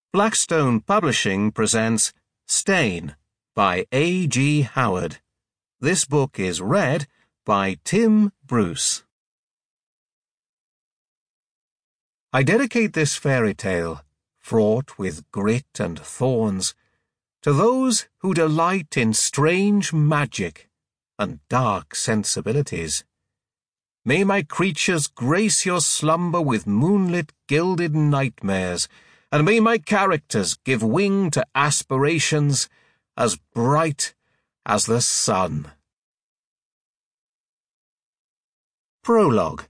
Blackstone Publishing presents Stain by A. G. Howard. This book is read by Tim Bruce. I dedicate this fairy tale, fraught with grit and thorns, to those who delight in strange magic and dark sensibilities. May my creatures grace your slumber with moonlit gilded nightmares, and may my characters give wing to aspirations as bright as the sun. Prologue.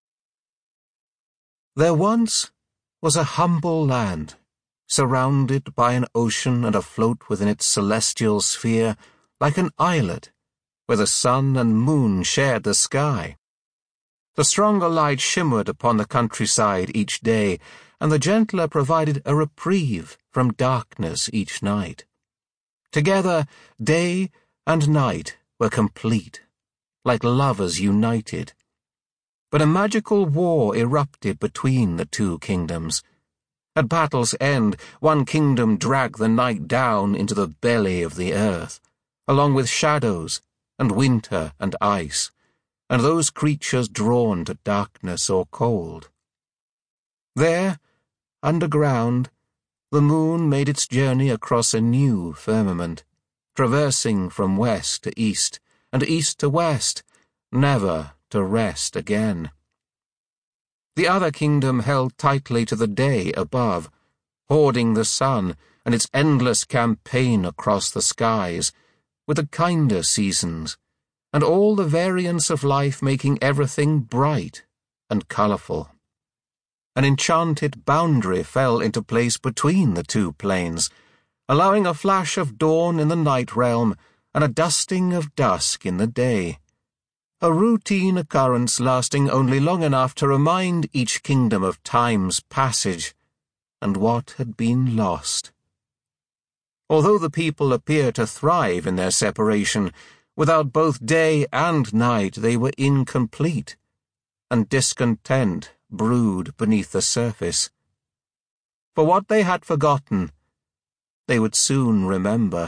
There once was a humble land, surrounded by an ocean and afloat within its celestial sphere, like an islet, where the sun and moon shared the sky. The stronger light shimmered upon the countryside each day, and the gentler provided a reprieve from darkness each night. Together, day and night were complete, like lovers united. But a magical war erupted between the two kingdoms. At battle's end, one kingdom dragged the night down into the belly of the earth, along with shadows and winter and ice, and those creatures drawn to darkness or cold. There, underground, the moon made its journey across a new firmament, traversing from west to east, and east to west, never to rest again. The other kingdom held tightly to the day above, hoarding the sun and its endless campaign across the skies, with the kinder seasons, and all the variance of life making everything bright and colourful. An enchanted boundary fell into place between the two planes, allowing a flash of dawn in the night realm and a dusting of dusk in the day. A routine occurrence lasting only long enough to remind each kingdom of time's passage and what had been lost. Although the people appear to thrive in their separation, without both day and night they were incomplete, and discontent brewed beneath the surface. For what they had forgotten, they would soon remember.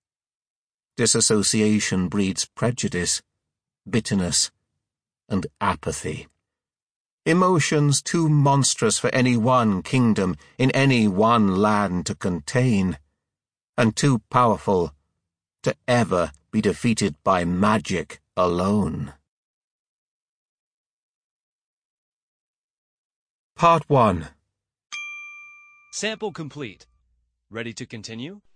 Disassociation breeds prejudice, bitterness, and apathy. Emotions too monstrous for any one kingdom in any one land to contain, and too powerful to ever be defeated by magic alone. Part 1. Sample complete. Ready to continue?